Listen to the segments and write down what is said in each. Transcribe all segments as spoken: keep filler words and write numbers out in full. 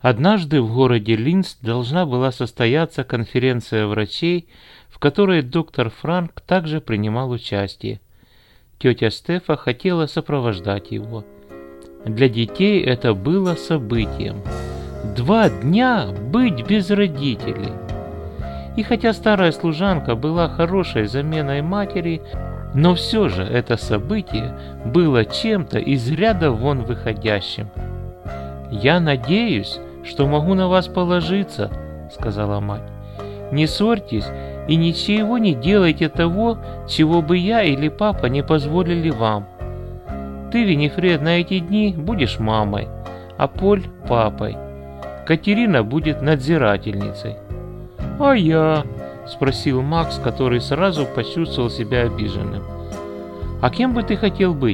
Однажды в городе Линц должна была состояться конференция врачей, в которой доктор Франк также принимал участие. Тетя Стефа хотела сопровождать его. Для детей это было событием. Два дня быть без родителей. И хотя старая служанка была хорошей заменой матери, но все же это событие было чем-то из ряда вон выходящим. «Я надеюсь, что могу на вас положиться», — сказала мать. «Не ссорьтесь и ничего не делайте того, чего бы я или папа не позволили вам. Ты, Винифред, на эти дни будешь мамой, а Поль — папой. Катерина будет надзирательницей». «А я?» — спросил Макс, который сразу почувствовал себя обиженным. «А кем бы ты хотел быть?»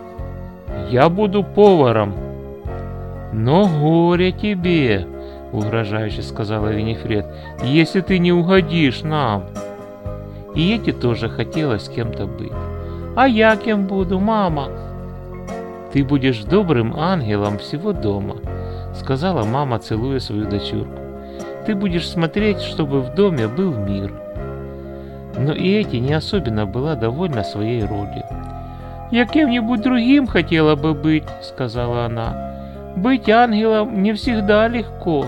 «Я буду поваром». «Но горе тебе!» — угрожающе сказала Винифред, — «если ты не угодишь нам». И Эти тоже хотелось кем-то быть. «А я кем буду, мама?» «Ты будешь добрым ангелом всего дома», — сказала мама, целуя свою дочурку. «Ты будешь смотреть, чтобы в доме был мир». Но и Эти не особенно была довольна своей ролью. «Я кем-нибудь другим хотела бы быть», — сказала она. «Быть ангелом не всегда легко».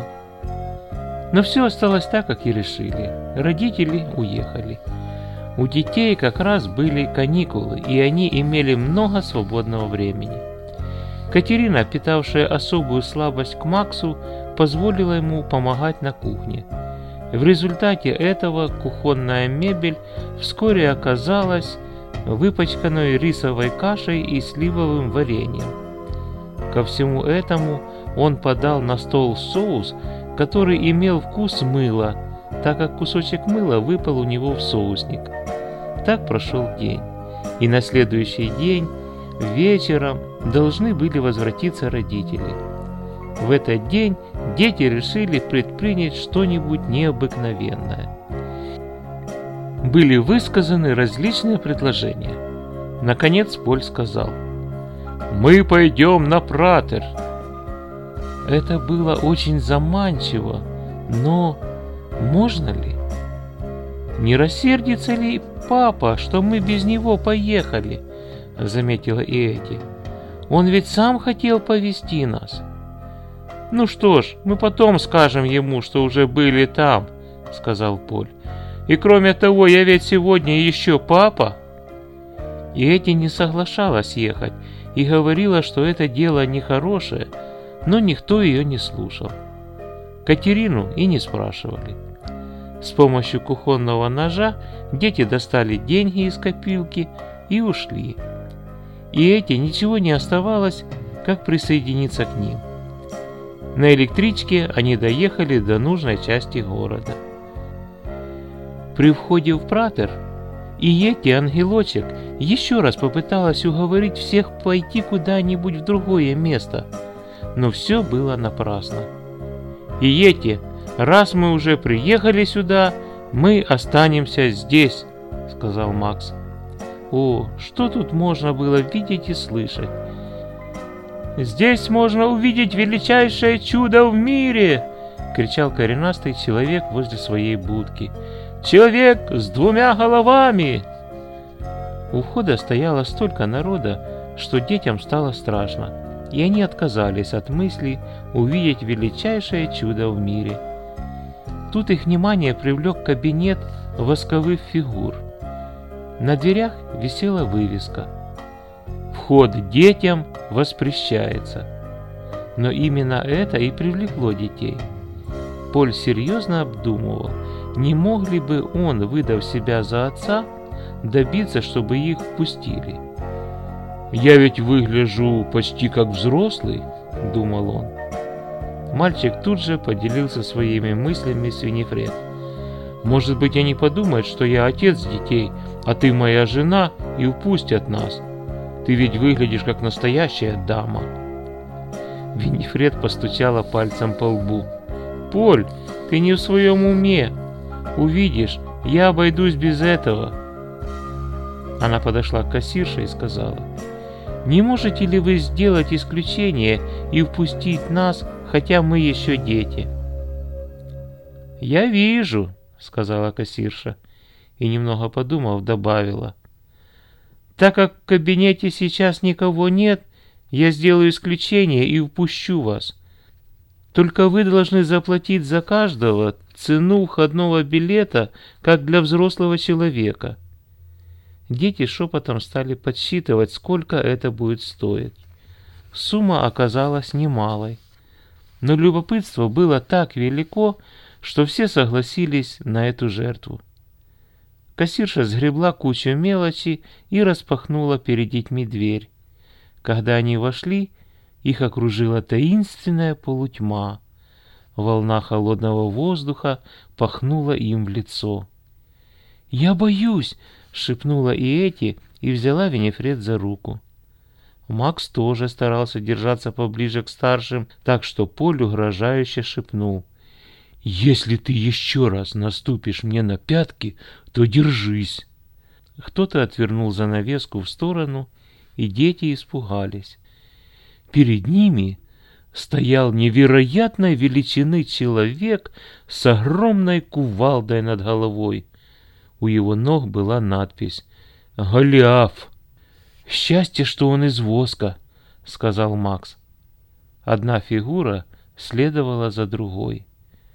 Но все осталось так, как и решили. Родители уехали. У детей как раз были каникулы, и они имели много свободного времени. Катерина, питавшая особую слабость к Максу, позволила ему помогать на кухне. В результате этого кухонная мебель вскоре оказалась выпачканной рисовой кашей и сливовым вареньем. Ко всему этому он подал на стол соус, который имел вкус мыла, так как кусочек мыла выпал у него в соусник. Так прошел день, и на следующий день вечером должны были возвратиться родители. В этот день дети решили предпринять что-нибудь необыкновенное. Были высказаны различные предложения. Наконец Поль сказал: «Мы пойдем на Пратер». Это было очень заманчиво, но можно ли? «Не рассердится ли папа, что мы без него поехали?» — заметила и Эти. «Он ведь сам хотел повезти нас». «Ну что ж, мы потом скажем ему, что уже были там», — сказал Поль. «И кроме того, я ведь сегодня еще папа». И Эти не соглашалась ехать и говорила, что это дело нехорошее, но никто ее не слушал. Катерину и не спрашивали. С помощью кухонного ножа дети достали деньги из копилки и ушли. И Эти ничего не оставалось, как присоединиться к ним. На электричке они доехали до нужной части города. При входе в Пратер и Эти, ангелочек, еще раз попыталась уговорить всех пойти куда-нибудь в другое место, но все было напрасно. И Эти, раз мы уже приехали сюда, мы останемся здесь, сказал Макс. О, что тут можно было видеть и слышать? «Здесь можно увидеть величайшее чудо в мире!» — кричал коренастый человек возле своей будки. «Человек с двумя головами!» У входа стояло столько народа, что детям стало страшно, и они отказались от мысли увидеть величайшее чудо в мире. Тут их внимание привлек кабинет восковых фигур. На дверях висела вывеска: «Вход детям воспрещается». Но именно это и привлекло детей. Поль серьезно обдумывал, не мог ли бы он, выдав себя за отца, добиться, чтобы их впустили. «Я ведь выгляжу почти как взрослый», — думал он. Мальчик тут же поделился своими мыслями с Винифред. «Может быть, они подумают, что я отец детей, а ты моя жена, и впустят нас. Ты ведь выглядишь как настоящая дама». Винифред постучала пальцем по лбу. «Поль, ты не в своем уме. Увидишь, я обойдусь без этого». Она подошла к кассирше и сказала: «Не можете ли вы сделать исключение и впустить нас хотя мы еще дети». «Я вижу», — сказала кассирша, и, немного подумав, добавила: «Так как в кабинете сейчас никого нет, я сделаю исключение и впущу вас. Только вы должны заплатить за каждого цену входного билета, как для взрослого человека». Дети шепотом стали подсчитывать, сколько это будет стоить. Сумма оказалась немалой, но любопытство было так велико, что все согласились на эту жертву. Кассирша сгребла кучу мелочи и распахнула перед детьми дверь. Когда они вошли, их окружила таинственная полутьма. Волна холодного воздуха пахнула им в лицо. «Я боюсь!» — шепнула и Эти, и взяла Винифред за руку. Макс тоже старался держаться поближе к старшим, так что Поль угрожающе шепнул: «Если ты еще раз наступишь мне на пятки, то держись». Кто-то отвернул занавеску в сторону, и дети испугались. Перед ними стоял невероятной величины человек с огромной кувалдой над головой. У его ног была надпись «Голиаф». «Счастье, что он из воска», — сказал Макс. Одна фигура следовала за другой.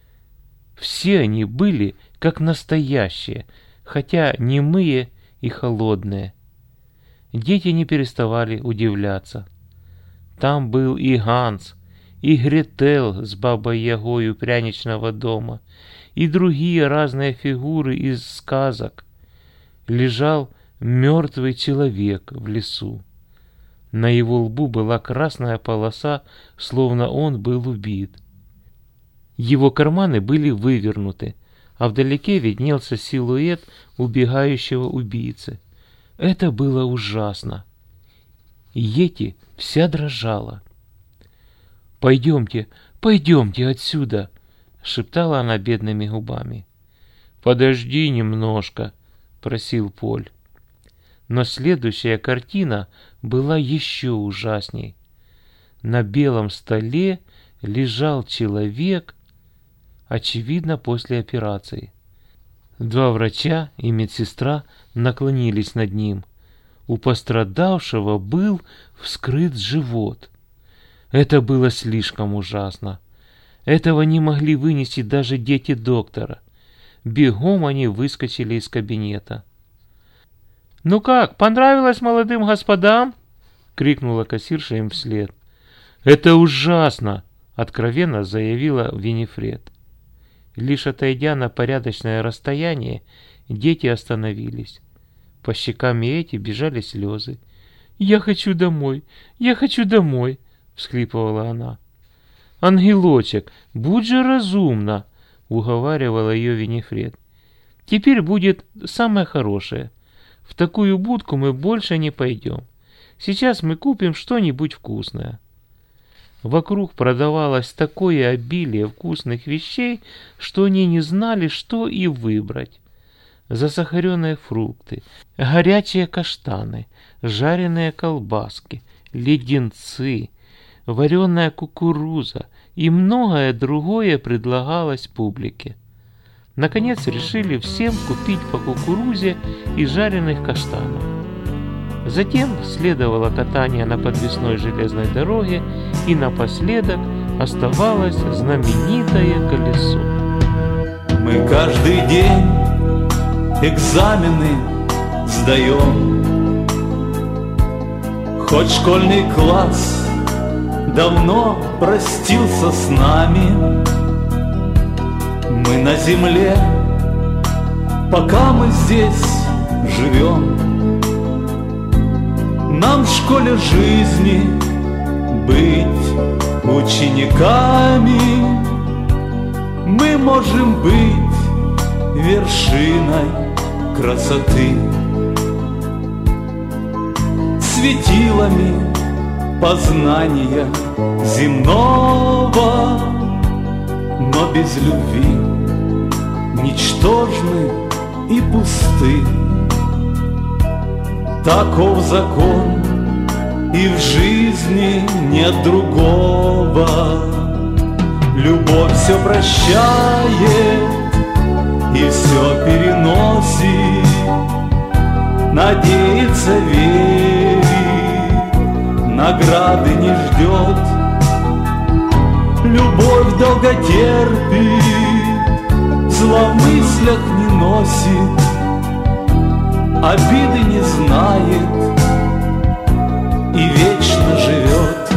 Все они были как настоящие, хотя немые и холодные. Дети не переставали удивляться. Там был и Ганс, и Гретел с бабой-ягою пряничного дома, и другие разные фигуры из сказок. Лежал мертвый человек в лесу. На его лбу была красная полоса, словно он был убит. Его карманы были вывернуты, а вдалеке виднелся силуэт убегающего убийцы. Это было ужасно. Йети вся дрожала. «Пойдемте, пойдемте отсюда!» — шептала она бедными губами. «Подожди немножко!» — просил Поль. Но следующая картина была еще ужасней. На белом столе лежал человек, очевидно, после операции. Два врача и медсестра наклонились над ним. У пострадавшего был вскрыт живот. Это было слишком ужасно. Этого не могли вынести даже дети доктора. Бегом они выскочили из кабинета. «Ну как, понравилось молодым господам?» — крикнула кассирша им вслед. «Это ужасно!» — откровенно заявила Винифред. Лишь отойдя на порядочное расстояние, дети остановились. По щекам Эти бежали слезы. «Я хочу домой! Я хочу домой!» — всхлипывала она. «Ангелочек, будь же разумна!» — уговаривала ее Винифред. «Теперь будет самое хорошее. В такую будку мы больше не пойдем. Сейчас мы купим что-нибудь вкусное». Вокруг продавалось такое обилие вкусных вещей, что они не знали, что и выбрать. Засахаренные фрукты, горячие каштаны, жареные колбаски, леденцы, вареная кукуруза и многое другое предлагалось публике. Наконец решили всем купить по кукурузе и жареных каштанов. Затем следовало катание на подвесной железной дороге, и напоследок оставалось знаменитое колесо. Мы каждый день экзамены сдаем, хоть школьный класс давно простился с нами. Мы на земле, пока мы здесь живем. Нам в школе жизни быть учениками. Мы можем быть вершиной красоты, светилами познания земного, но без любви ничтожны и пусты. Таков закон, и в жизни нет другого. Любовь все прощает и все переносит, надеется, верит, награды не ждет. Любовь долго терпит, зла в мыслях не носит, обиды не знает и вечно живет.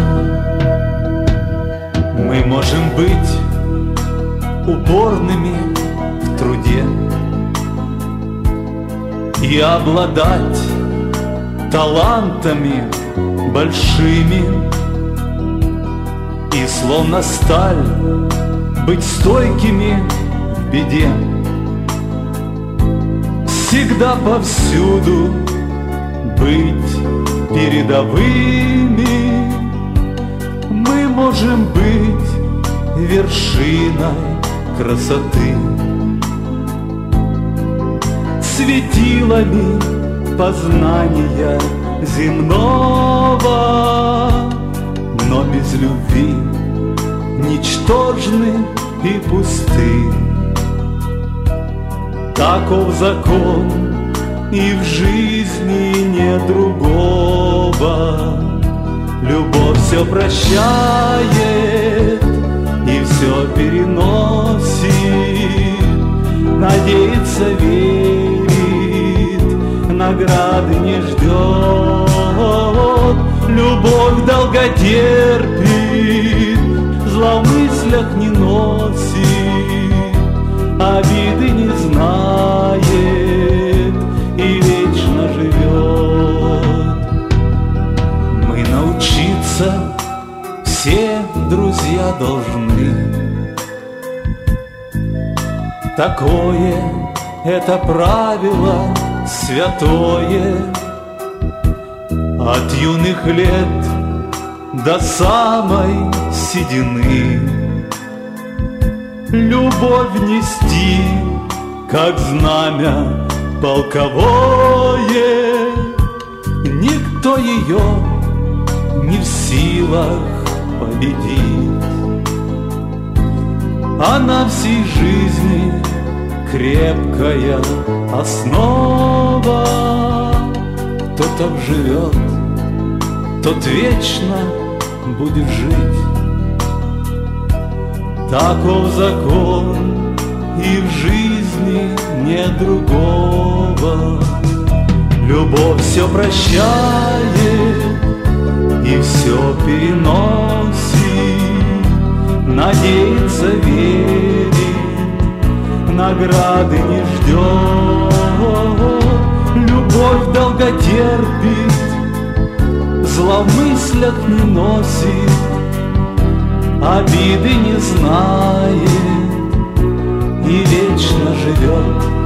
Мы можем быть упорными в труде и обладать талантами большими, и словно сталь быть стойкими в беде. Всегда повсюду быть передовыми. Мы можем быть вершиной красоты, светилами познания земного, но без любви ничтожны и пусты. Таков закон, и в жизни нет другого. Любовь все прощает и все переносит, надеется, верит, награды не ждет. Любовь долго терпит, зла в мыслях не носит, обиды не знает и вечно живет. Мы научиться все, друзья, должны. Такое это правило святое, от юных лет до самой седины. Любовь нести, как знамя полковое, никто ее не в силах победить. Она всей жизни крепкая основа. Кто так живет, тот вечно будет жить. Таков закон, и в жизни нет другого. Любовь все прощает и все переносит, надеется, верит, награды не ждет. Любовь долго терпит, зла в мыслях не носит, обиды не знает и вечно живет.